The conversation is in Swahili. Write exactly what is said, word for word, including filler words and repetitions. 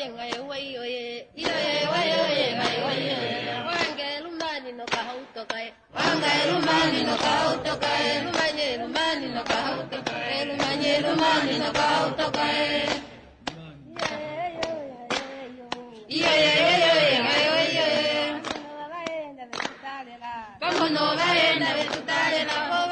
ngai wai oye iyo ye wai oye ngai wai oye wange lumani no kahauto kai wange lumani no kahauto kai lumanye lumani no kahauto kai lumanye lumani no kahauto kai iyo ye yo ye ngai wai oye como no vaenda de tu tare la